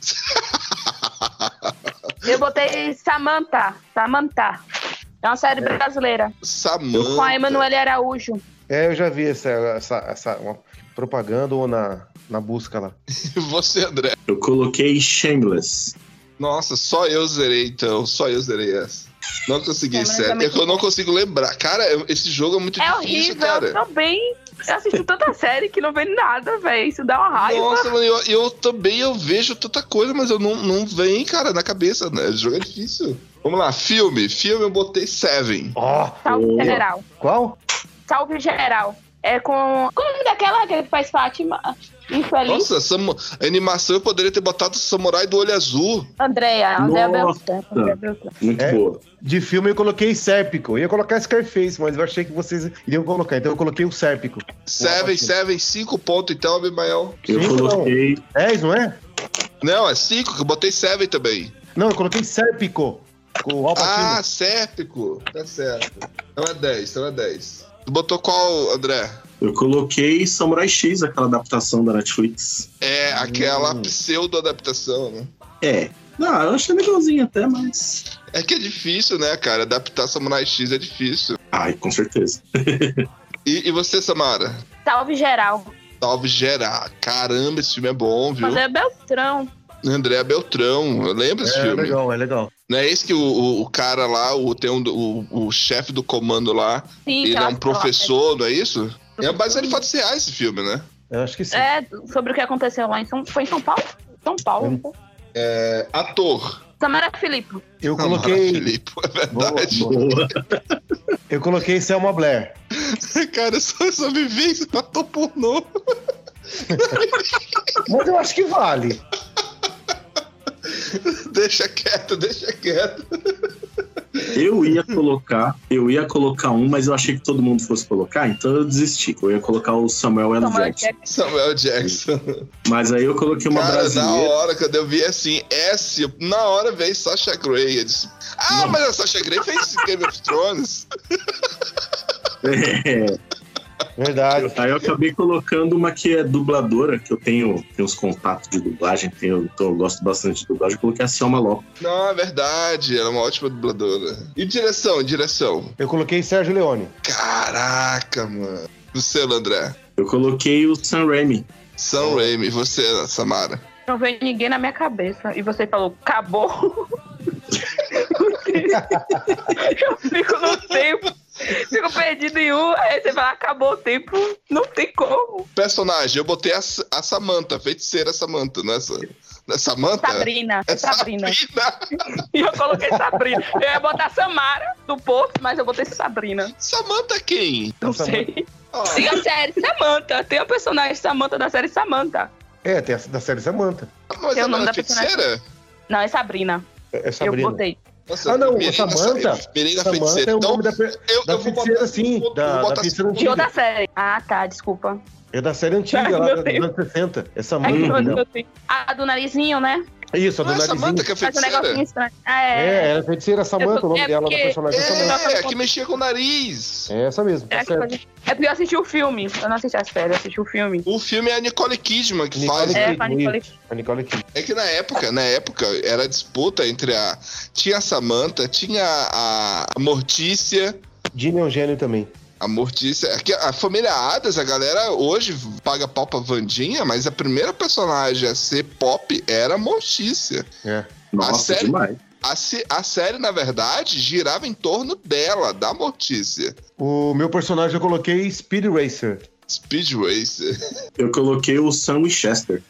G: Eu botei Samantha. É uma série brasileira.
C: Samantha.
G: Com a Emanuele Araújo.
A: Eu já vi essa uma propaganda ou na busca lá.
C: E você, André?
F: Eu coloquei Shameless.
C: Nossa, só eu zerei, então. Só eu zerei essa. Não consegui, sério. É que eu não consigo lembrar. Cara, esse jogo é muito difícil,
G: horrível,
C: cara.
G: eu também. Eu assisto tanta série que não vem nada, velho. Isso dá uma raiva.
C: Nossa, mano, eu também vejo tanta coisa, mas eu não vem, cara, na cabeça, né? O jogo é difícil. Vamos lá, filme eu botei Seven.
G: Salve General.
A: Qual?
G: Salve General. É com... Como é o nome daquela que faz Fátima? Infeliz.
C: Nossa, a animação eu poderia ter botado Samurai do Olho Azul.
G: Andréa
F: Nossa.
G: Beltrão.
F: Muito boa.
A: De filme eu coloquei Sérpico. Eu ia colocar Scarface, mas eu achei que vocês iriam colocar. Então eu coloquei o Sérpico.
C: Seven, 5 pontos então, Abimael.
F: Eu
A: Cinco,
F: coloquei...
A: 10, não é?
C: Não, é 5, que eu botei Seven também.
A: Não, eu coloquei Sérpico. Com o Al Pacino.
C: Ah, Sérpico. Tá certo. Então é 10. Tu botou qual, André?
F: Eu coloquei Samurai X, aquela adaptação da Netflix.
C: É, aquela pseudo-adaptação, né?
F: Não, eu achei legalzinho até, mas...
C: É que é difícil, né, cara? Adaptar Samurai X é difícil.
F: Ai, com certeza.
C: E você, Samara?
G: Salve Geral.
C: Salve Geral. Caramba, esse filme é bom, viu?
G: Mas é Beltrão.
C: André Beltrão, eu lembro desse filme.
A: É legal.
C: Não é esse que o cara lá, o chefe do comando lá,
G: Sim,
C: ele é um
G: aquela-
C: professor, não é isso? É baseado em fatos reais esse filme, né?
A: Eu acho que sim.
G: É, sobre o que aconteceu lá em Foi em São Paulo? São Paulo.
C: Ator.
G: Samara Filipe.
A: Eu
C: Samara
A: coloquei.
C: Filipe, é verdade.
F: Boa.
A: Eu coloquei Selma Blair.
C: Cara, eu só me vi esse ator pornô.
A: Mas eu acho que vale.
C: Deixa quieto.
F: Eu ia colocar um, mas eu achei que todo mundo fosse colocar, então eu desisti. Eu ia colocar o Samuel L. Jackson.
C: Samuel Jackson.
F: Mas aí eu coloquei uma
C: Cara,
F: brasileira.
C: na hora que eu vi assim, na hora veio Sasha Grey. Eu disse, mas a Sasha Grey fez Game of Thrones.
A: Verdade.
F: Aí eu acabei colocando uma que é dubladora, que eu tenho uns contatos de dublagem, então eu gosto bastante de dublagem. Eu coloquei a Selma Lopes.
C: Não, é verdade, ela é uma ótima dubladora. E direção?
A: Eu coloquei Sérgio Leone.
C: Caraca, mano. Você, André?
F: Eu coloquei o Sam Raimi.
C: Sam Raimi. E você, Samara?
G: Não veio ninguém na minha cabeça. E você falou, acabou. Eu fico no tempo. Fico perdido em um. Aí você fala, acabou o tempo. Não tem como.
C: Personagem, eu botei a Samantha, feiticeira Samantha, não é essa? Não é Samantha?
G: Sabrina.
C: É
G: Sabrina.
C: Sabrina.
G: E eu coloquei Sabrina. Eu ia botar Samara do Porto, mas eu botei Sabrina.
C: Samantha quem?
G: Não
A: Samantha.
G: sei.
C: Ah,
G: Tem a série Samantha. Tem a personagem Samantha da série Samantha.
A: É, tem a da série Samantha.
C: mas
G: Tem o
C: ela
G: nome
C: é
G: da
C: feiticeira?
G: Não, é Sabrina.
A: É Sabrina.
G: Eu botei.
C: Nossa,
A: Ah, não,
C: Mirim da
A: Samantha.
C: Mirim da
A: Samantha
C: feiticeira.
A: é o
C: Então,
A: nome da
C: eu vou
A: feiticeira,
C: botar
A: sim.
C: vou
A: Da
C: botar
A: feiticeira
G: De
A: antiga.
G: outra série. Ah, tá, desculpa.
A: É da série antiga,
G: Ai,
A: lá
G: meu
A: dos
G: Deus.
A: anos 60. É
G: É
A: Samantha.
G: que
A: não.
G: eu tenho. A do narizinho, né?
A: Isso, a do
C: Não é
A: narizinho.
C: Samantha que é
G: Faz um
C: feiticeira?
G: negocinho estranho. Ah,
A: É, era a feiticeira Samantha, o nome
G: É
A: dela, da
G: porque-
A: personagem é Samantha.
C: É, que mexia com o nariz.
A: É essa mesmo, tá certo.
G: É porque eu assisti o filme. Eu não assisti a série, eu assisti o filme.
C: O filme é a Nicole Kidman que
A: Nicole
C: faz.
A: Kidman.
G: É, com a Nicole.
A: A Nicole Kidman.
C: É que na época, era disputa entre a... Tinha a Samantha, tinha a Mortícia...
A: Dini é um gênio também.
C: A Mortícia... É que a família Addams, a galera hoje paga pau pra Wandinha, mas a primeira personagem a ser pop era a Mortícia.
A: É.
F: Nossa,
C: série-
F: demais.
C: A série, na verdade, girava em torno dela, da Mortícia.
A: O meu personagem eu coloquei Speed Racer.
C: Speed Racer.
F: Eu coloquei o Sam Winchester.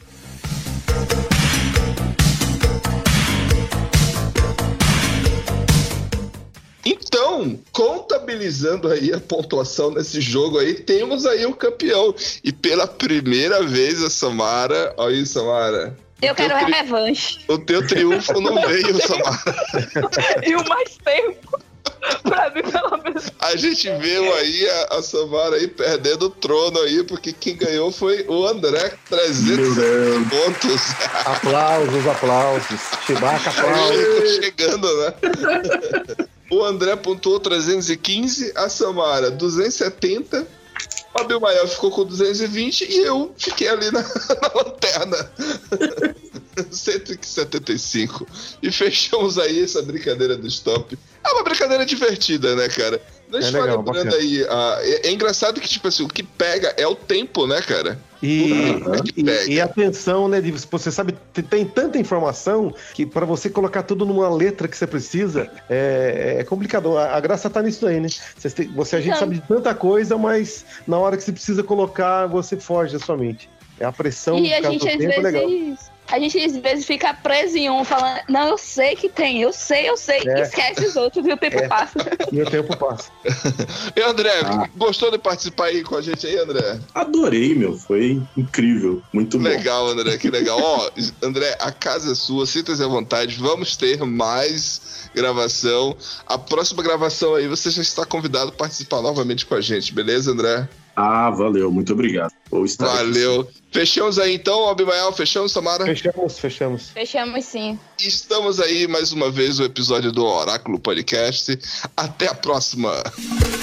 C: Então, contabilizando aí a pontuação nesse jogo aí, temos aí o campeão. E pela primeira vez a Samara... Olha aí, Samara.
G: Eu quero
C: tri-
G: revanche.
C: O teu triunfo não veio, Samara.
G: E o mais tempo. Pra mim, pelo menos.
C: A gente viu aí a Samara aí perdendo o trono aí, porque quem ganhou foi o André, 300 pontos.
A: Aplausos. Chewbacca, aplausos.
C: Chegou chegando, né? O André pontuou 315, a Samara 270, o Abimael ficou com 220 e eu fiquei ali na lanterna. 175. E fechamos aí essa brincadeira do stop. É uma brincadeira divertida, né, cara? Deixa eu
A: legal,
C: lembrando
A: bacana.
C: aí. É engraçado que, tipo assim, o que pega é o tempo, né, cara?
A: E,
C: O que pega.
A: e atenção, né? Você sabe, tem tanta informação que para você colocar tudo numa letra que você precisa é complicado. A graça tá nisso aí, né? A gente sabe de tanta coisa, mas na hora que você precisa colocar, você foge da sua mente. É a pressão
G: E a
A: por causa
G: gente,
A: do
G: às
A: tempo, é legal.
G: vezes. A gente às vezes fica preso em um, falando, não, eu sei que tem, eu sei.
A: É.
G: Esquece os outros e o tempo passa.
A: E o tempo passa.
C: E André, gostou de participar aí com a gente aí, André?
F: Adorei, meu. Foi incrível. Muito bom.
C: Legal, André, que legal. Ó, André, a casa é sua, sinta-se à vontade, vamos ter mais gravação. A próxima gravação aí você já está convidado a participar novamente com a gente, beleza, André?
F: Ah, valeu. Muito obrigado. Vou estar aqui.
C: Valeu. Fechamos aí então, Abimael, fechamos, Samara?
A: Fechamos.
G: Fechamos sim.
C: Estamos aí mais uma vez no episódio do Oráculo Podcast. Até a próxima.